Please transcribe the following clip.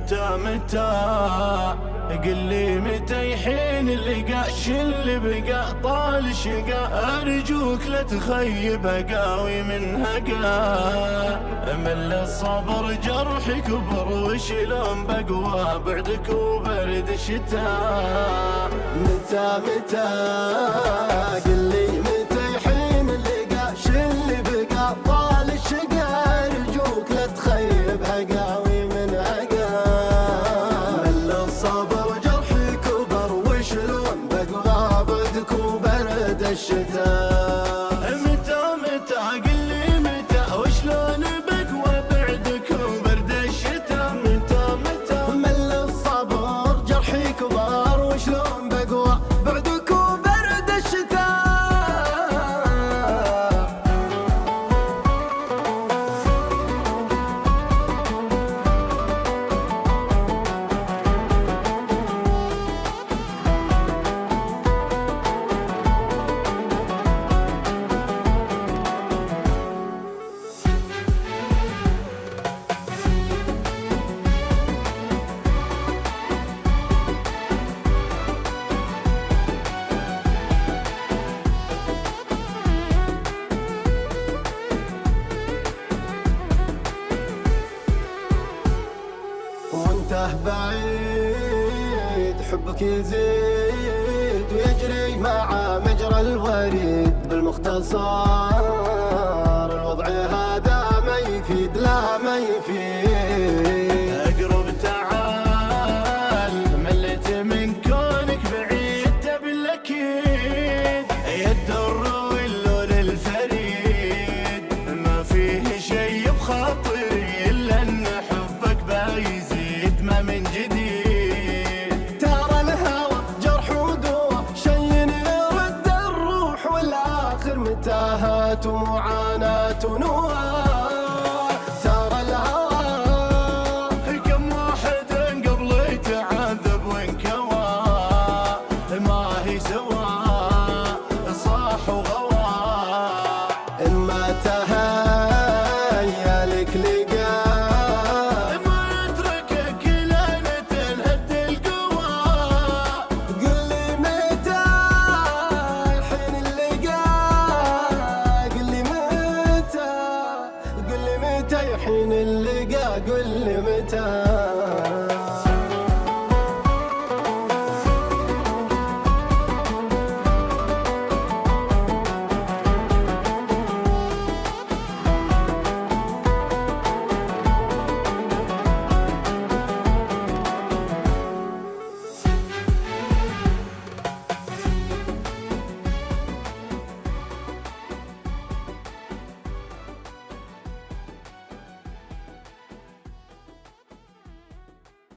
متى قل لي متى يحين اللقاء اللي بقى طال شقا أرجوك لا تخيب أقاوي من هقا مل الصبر جرح كبر وشلون بقوى بعدك وبرد الشتاء متى قل لي متى يحين اللقاء اللي بقى طال الشقا أرجوك لا تخيب أقاوي من هقا مل الصبر جرح كبر وشلون بقوى بعدك وبرد الشتاء متى قل لي متى وشلون بقوى بعدك وبرد الشتاء متى مل الصبر جرحي كبر وشلون بقوى بعدك وبرد الشتاء وانته بعيد حبك يزيد ويجري مع مجرى الوريد بالمختصر الوضع هذا ما يفيد لا ما يفيد أقرب تعال مليت من كونك بعيد تبي الأكيد يا الدر واللون الفريد ما فيه شي بخاطري إلا أن حبك بايزيد ما من جديد ترى الهوى جرح ودوا شي يرد الروح والآخر متاهات ومعاناة ونوار ترى الهوى كم واحد قبل تعذب وانكوى ما هي سوا صاح وغوى إما تهيأ لك لقاء ما يتركك لين تنهد القوى قل لي متى الحين اللقاء قل لي متى يحين اللقاء قل لي متى